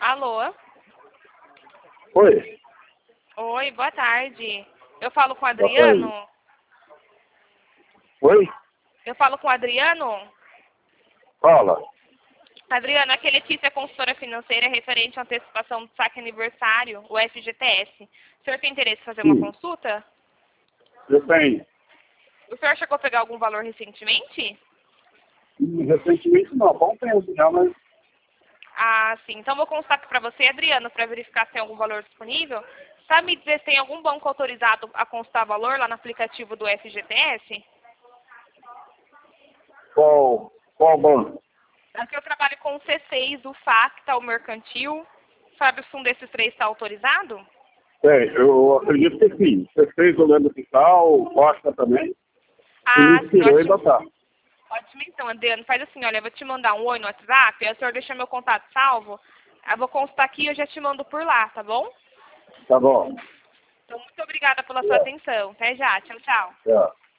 Alô? Oi, Oi, boa tarde. Eu falo com o boa tarde. Adriano? Oi? Eu falo com o Adriano? Fala. Adriano, aqui é Letícia, consultora financeira referente à antecipação do saque aniversário, o FGTS. O senhor tem interesse em fazer uma Sim, consulta? eu tenho. O senhor chegou a pegar algum valor recentemente? Recentemente não, bom tempo já, mas Ah, sim. Então vou consultar aqui para você, Adriano, para verificar se tem algum valor disponível. Sabe me dizer se tem algum banco autorizado a consultar valor lá no aplicativo do FGTS? qual banco? Aqui eu trabalho com o C6, o FACTA, o Mercantil. Sabe se um desses três está autorizado? Tem, eu acredito que sim. Você fez o Leandro Fiscal, o Costa também, e me Ah, sim, inspirou ainda ótimo. tá. Ótimo então, Adriano. Faz assim, olha, eu vou te mandar um oi no WhatsApp, aí o senhor deixa meu contato salvo. Eu vou constar aqui e eu já te mando por lá, tá bom? Tá bom. Então, muito obrigada pela sua atenção. Até já. Tchau, tchau. Tchau.